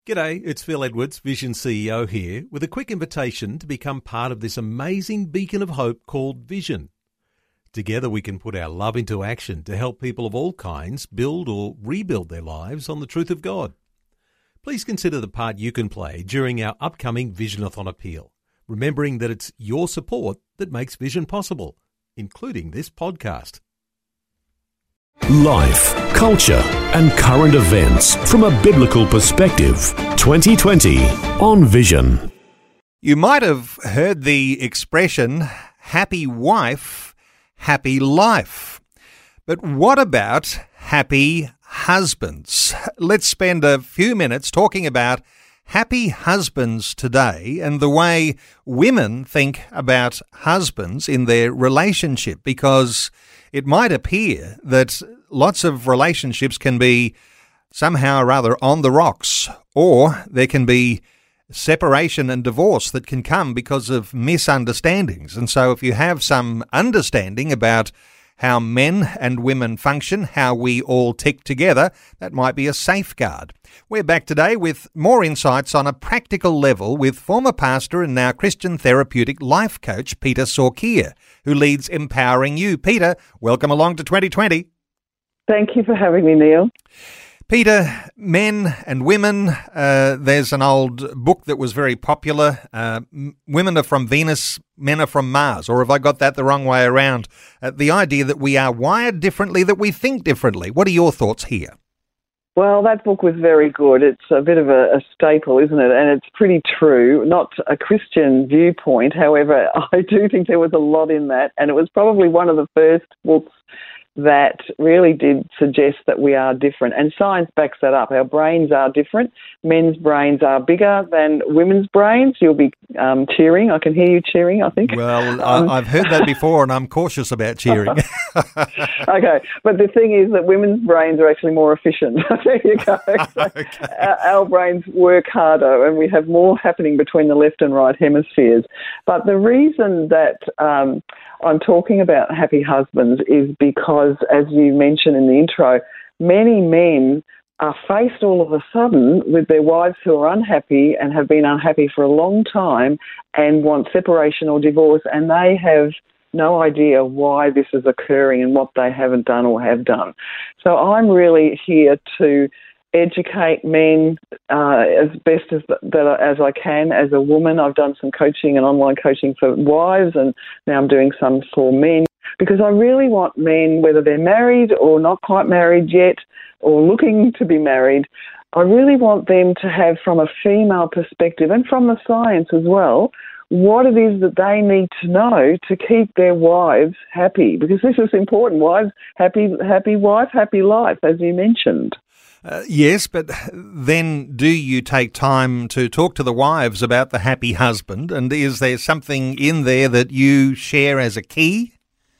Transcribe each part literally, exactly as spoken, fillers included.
G'day, it's Phil Edwards, Vision C E O here, with a quick invitation to become part of this amazing beacon of hope called Vision. Together we can put our love into action to help people of all kinds build or rebuild their lives on the truth of God. Please consider the part you can play during our upcoming Visionathon appeal, remembering that it's your support that makes Vision possible, including this podcast. Life, culture, and current events from a biblical perspective. twenty twenty on Vision. You might have heard the expression, happy wife, happy life. But what about happy husbands? Let's spend a few minutes talking about happy husbands today and the way women think about husbands in their relationship, because it might appear that lots of relationships can be somehow or other on the rocks, or there can be separation and divorce that can come because of misunderstandings. And so if you have some understanding about how men and women function, how we all tick together, that might be a safeguard. We're back today with more insights on a practical level with former pastor and now Christian therapeutic life coach Peter Sorkia, who leads Empowering You. Peter, welcome along to twenty twenty. Thank you for having me, Neil. Peter, men and women, uh, there's an old book that was very popular, uh, Women Are From Venus, Men Are From Mars, or have I got that the wrong way around? Uh, the idea that we are wired differently, that we think differently. What are your thoughts here? Well, that book was very good. It's a bit of a, a staple, isn't it? And it's pretty true. Not a Christian viewpoint. However, I do think there was a lot in that, and it was probably one of the first books that really did suggest that we are different. And science backs that up. Our brains are different. Men's brains are bigger than women's brains. You'll be um, cheering. I can hear you cheering, I think. Well, um, I've heard that before, and I'm cautious about cheering. Okay, but the thing is that women's brains are actually more efficient. There you go. So Okay. our, our brains work harder, and we have more happening between the left and right hemispheres. But the reason that um, I'm talking about happy husbands is because, as you mentioned in the intro, many men are faced all of a sudden with their wives who are unhappy and have been unhappy for a long time and want separation or divorce, and they have no idea why this is occurring and what they haven't done or have done. So I'm really here to educate men uh, as best as that as I can as a woman. I've done some coaching and online coaching for wives, and now I'm doing some for men, because I really want men, whether they're married or not quite married yet or looking to be married, I really want them to have, from a female perspective and from the science as well, what it is that they need to know to keep their wives happy, because this is important. Wives, happy, happy wife, happy life, as you mentioned. Uh, yes, but then do you take time to talk to the wives about the happy husband? And is there something in there that you share as a key?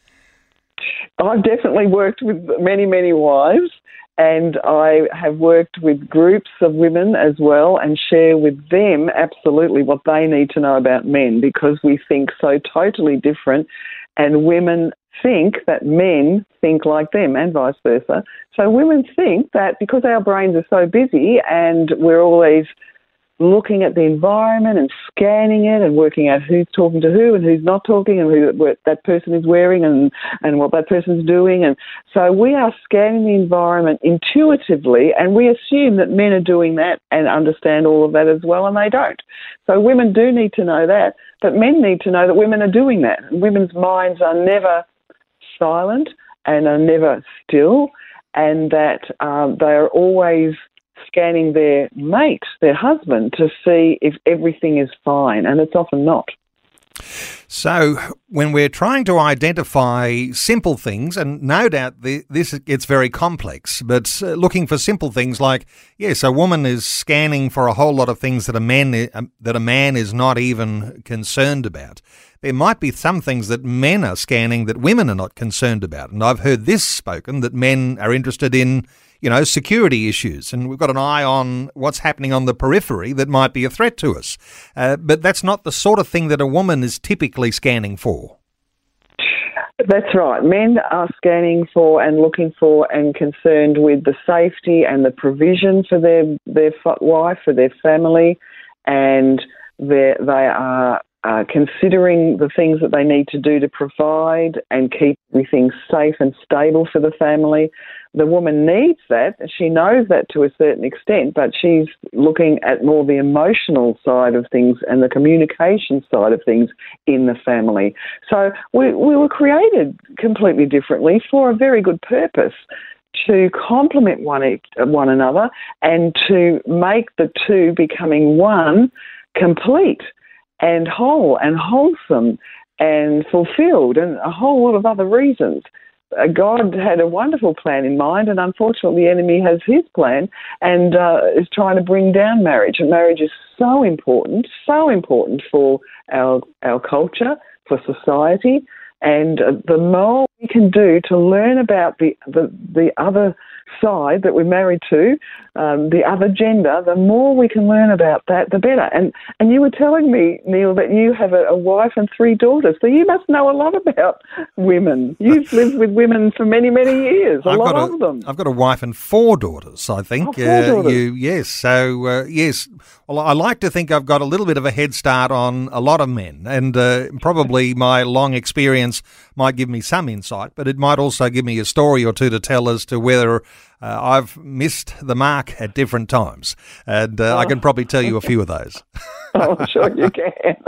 I've definitely worked with many, many wives, and I have worked with groups of women as well and share with them absolutely what they need to know about men, because we think so totally different, and women think that men think like them and vice versa. So women think that because our brains are so busy and we're always looking at the environment and scanning it and working out who's talking to who and who's not talking and who what that person is wearing and, and what that person's doing. And so we are scanning the environment intuitively, and we assume that men are doing that and understand all of that as well, and they don't. So women do need to know that, but men need to know that women are doing that. And women's minds are never silent and are never still, and that um, they are always scanning their mate, their husband, to see if everything is fine, and it's often not. So when we're trying to identify simple things, and no doubt the, this gets very complex, but uh, looking for simple things like, yes, a woman is scanning for a whole lot of things that a man uh, that a man is not even concerned about. There might be some things that men are scanning that women are not concerned about, and I've heard this spoken, that men are interested in, you know, security issues, and we've got an eye on what's happening on the periphery that might be a threat to us. Uh, but that's not the sort of thing that a woman is typically scanning for. That's right. Men are scanning for and looking for and concerned with the safety and the provision for their their wife, for their family, and they are uh, considering the things that they need to do to provide and keep everything safe and stable for the family. The woman needs that. She knows that to a certain extent, but she's looking at more the emotional side of things and the communication side of things in the family. So we, we were created completely differently for a very good purpose, to complement one, one another and to make the two becoming one complete and whole and wholesome and fulfilled, and a whole lot of other reasons. Uh, God had a wonderful plan in mind, and unfortunately the enemy has his plan and uh, is trying to bring down marriage. And marriage is so important, so important for our our culture, for society, and uh, the more we can do to learn about the, the, the other side that we're married to, um, the other gender, the more we can learn about that, the better. And and you were telling me, Neil, that you have a, a wife and three daughters, so you must know a lot about women. You've lived with women for many, many years, a I've lot got of a, them. I've got a wife and four daughters, I think. Oh, four uh, daughters. You, yes, so, uh, yes. Well, I like to think I've got a little bit of a head start on a lot of men, and uh, probably my long experience might give me some insight, but it might also give me a story or two to tell as to whether uh, I've missed the mark at different times. And uh, oh. I can probably tell you a few of those. I'm sure you can.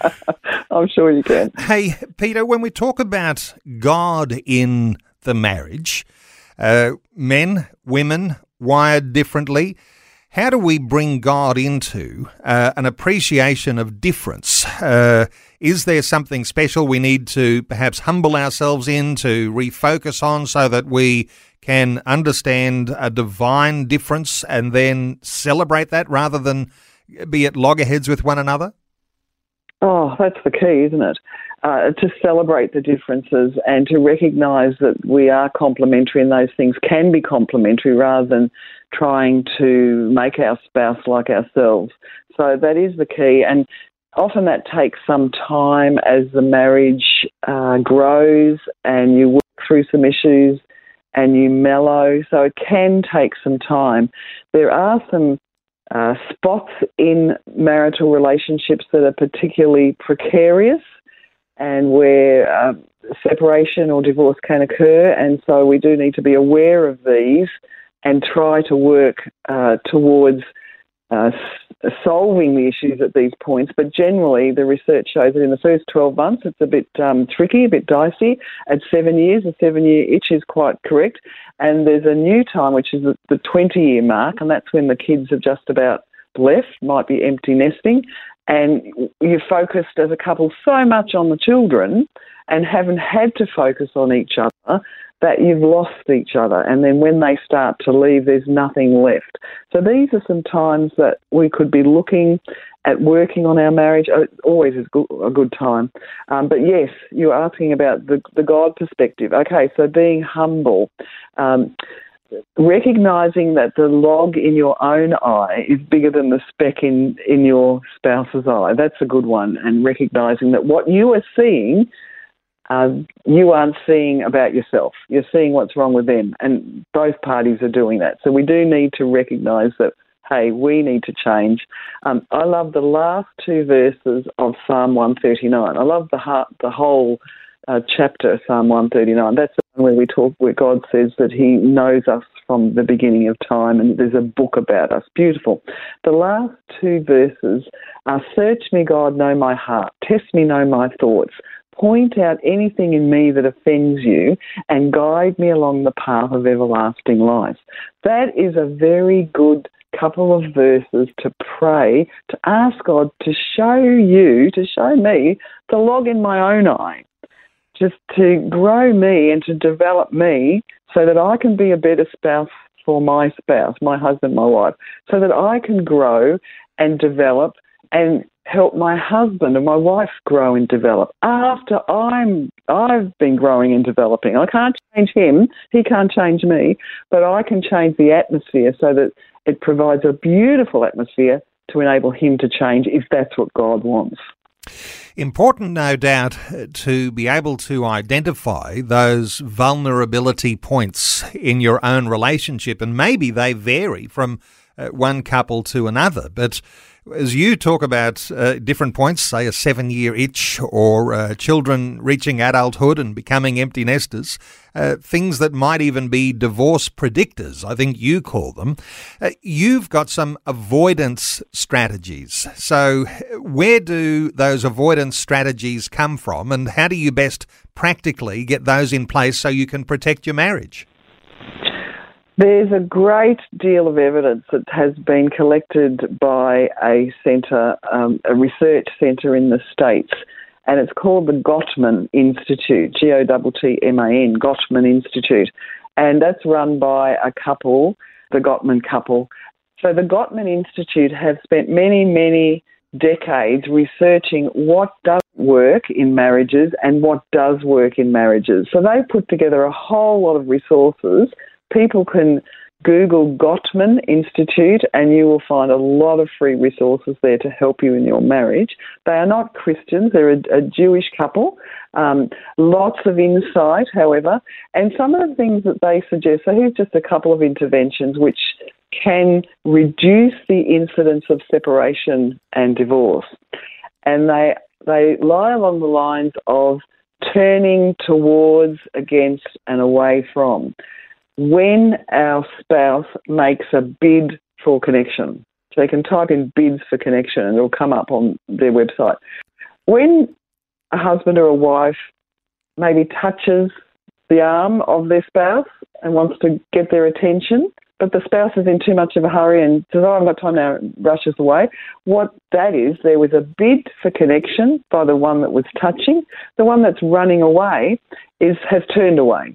I'm sure you can. Hey, Peter, when we talk about God in the marriage, uh, men, women, wired differently, how do we bring God into uh, an appreciation of difference? Uh, is there something special we need to perhaps humble ourselves in, to refocus on, so that we can understand a divine difference and then celebrate that rather than be at loggerheads with one another? Oh, that's the key, isn't it? Uh, to celebrate the differences and to recognise that we are complementary and those things can be complementary rather than trying to make our spouse like ourselves. So that is the key, and often that takes some time as the marriage uh, grows and you work through some issues and you mellow. So it can take some time. There are some uh, spots in marital relationships that are particularly precarious and where uh, separation or divorce can occur, and so we do need to be aware of these and try to work uh, towards uh, s- solving the issues at these points. But generally, the research shows that in the first twelve months, it's a bit um, tricky, a bit dicey. At seven years, a seven-year itch is quite correct. And there's a new time, which is the twenty-year mark, and that's when the kids have just about left, might be empty nesting. And you're focused as a couple so much on the children and haven't had to focus on each other that you've lost each other. And then when they start to leave, there's nothing left. So these are some times that we could be looking at working on our marriage. It always is a good time. Um, but yes, you're asking about the, the God perspective. Okay, so being humble. Um, Recognising that the log in your own eye is bigger than the speck in, in your spouse's eye. That's a good one. And recognising that what you are seeing, uh, you aren't seeing about yourself. You're seeing what's wrong with them. And both parties are doing that. So we do need to recognise that, hey, we need to change. Um, I love the last two verses of Psalm one thirty-nine. I love the, heart, the whole Uh, chapter, Psalm one thirty-nine. That's the one where we talk, where God says that he knows us from the beginning of time, and there's a book about us. Beautiful. The last two verses are, search me, God, know my heart. Test me, know my thoughts. Point out anything in me that offends you and guide me along the path of everlasting life. That is a very good couple of verses to pray, to ask God to show you, to show me the log in my own eye, just to grow me and to develop me so that I can be a better spouse for my spouse, my husband, my wife, so that I can grow and develop and help my husband and my wife grow and develop after I'm, I've been growing and developing. I can't change him, he can't change me, but I can change the atmosphere so that it provides a beautiful atmosphere to enable him to change if that's what God wants. Important, no doubt, to be able to identify those vulnerability points in your own relationship, and maybe they vary from uh, one couple to another. But as you talk about uh, different points, say a seven-year itch or uh, children reaching adulthood and becoming empty nesters, uh, things that might even be divorce predictors, I think you call them, uh, you've got some avoidance strategies. So where do those avoidance strategies come from, and how do you best practically get those in place so you can protect your marriage? There's a great deal of evidence that has been collected by a centre, um, a research centre in the States, and it's called the Gottman Institute, G O T T M A N, Gottman Institute, and that's run by a couple, the Gottman couple. So the Gottman Institute have spent many, many decades researching what does work in marriages and what does work in marriages. So they've put together a whole lot of resources. People can Google Gottman Institute and you will find a lot of free resources there to help you in your marriage. They are not Christians, they're a, a Jewish couple. Um, lots of insight, however, and some of the things that they suggest, so here's just a couple of interventions which can reduce the incidence of separation and divorce. And they they lie along the lines of turning towards, against and away from. When our spouse makes a bid for connection, so they can type in bids for connection and it'll come up on their website. When a husband or a wife maybe touches the arm of their spouse and wants to get their attention, but the spouse is in too much of a hurry and says, oh, I haven't got time now, and rushes away. What that is, there was a bid for connection by the one that was touching. The one that's running away is has turned away.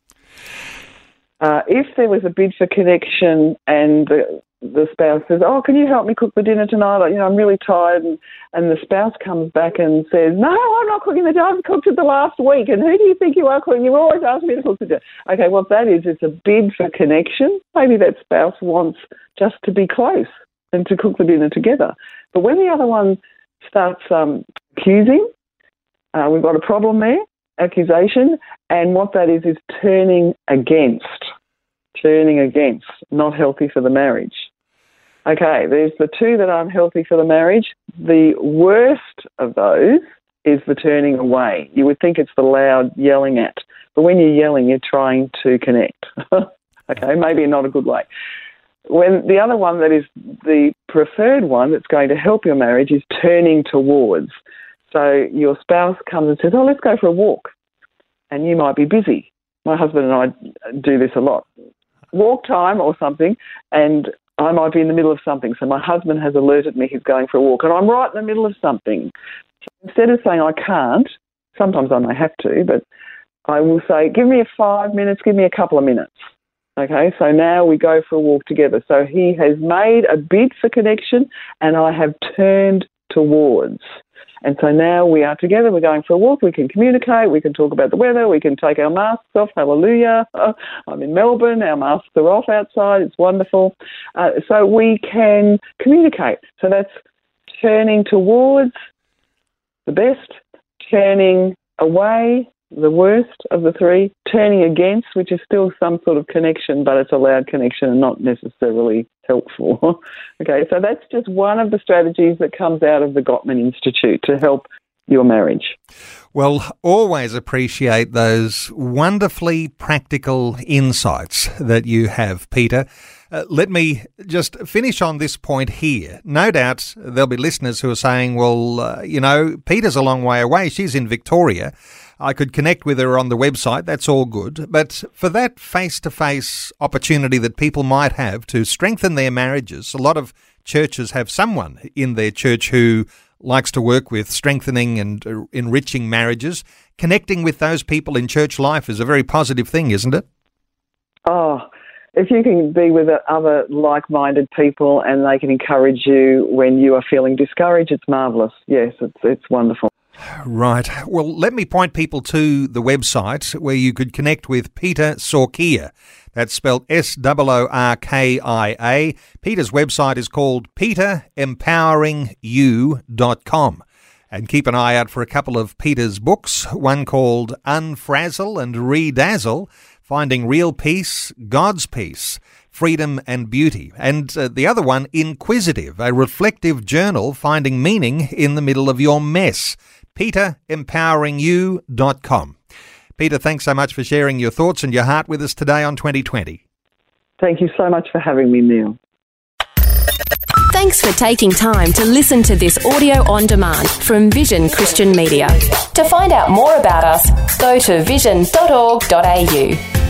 Uh, if there was a bid for connection and the, the spouse says, oh, can you help me cook the dinner tonight? You know, I'm really tired. And, and the spouse comes back and says, no, I'm not cooking the dinner. I've cooked it the last week. And who do you think you are cooking? You always ask me to cook the dinner. Okay, what that is, it's a bid for connection. Maybe that spouse wants just to be close and to cook the dinner together. But when the other one starts um, accusing, uh, we've got a problem there. Accusation, and what that is is turning against, turning against, not healthy for the marriage. Okay, there's the two that aren't healthy for the marriage. The worst of those is the turning away. You would think it's the loud yelling at, but when you're yelling, you're trying to connect. Okay, maybe not a good way. When the other one that is the preferred one that's going to help your marriage is turning towards. So your spouse comes and says, oh, let's go for a walk. And you might be busy. My husband and I do this a lot. Walk time or something, and I might be in the middle of something. So my husband has alerted me he's going for a walk, and I'm right in the middle of something. So instead of saying I can't, sometimes I may have to, but I will say, give me a five minutes, give me a couple of minutes. Okay, so now we go for a walk together. So he has made a bid for connection, and I have turned towards. And so now we are together, we're going for a walk, we can communicate, we can talk about the weather, we can take our masks off, hallelujah. Oh, I'm in Melbourne, our masks are off outside, it's wonderful. Uh, so we can communicate. So that's turning towards the best, turning away, the worst of the three, turning against, which is still some sort of connection, but it's a loud connection and not necessarily helpful. Okay, so that's just one of the strategies that comes out of the Gottman Institute to help your marriage. Well, always appreciate those wonderfully practical insights that you have, Peter. Uh, let me just finish on this point here. No doubt there'll be listeners who are saying, well, uh, you know, Peter's a long way away. She's in Victoria. I could connect with her on the website. That's all good. But for that face-to-face opportunity that people might have to strengthen their marriages, a lot of churches have someone in their church who likes to work with strengthening and enriching marriages. Connecting with those people in church life is a very positive thing, isn't it? Oh, if you can be with other like-minded people and they can encourage you when you are feeling discouraged, it's marvellous. Yes, it's it's wonderful. Right. Well, let me point people to the website where you could connect with Peter Sorkia. That's spelled S O O R K I A. Peter's website is called peter empowering you dot com. And keep an eye out for a couple of Peter's books, one called Unfrazzle and Redazzle, Finding Real Peace, God's Peace, Freedom and Beauty. And uh, the other one, Inquisitive, a reflective journal finding meaning in the middle of your mess. peter empowering you dot com. Peter, thanks so much for sharing your thoughts and your heart with us today on twenty twenty. Thank you so much for having me, Neil. Thanks for taking time to listen to this audio on demand from Vision Christian Media. To find out more about us, go to vision dot org dot a u.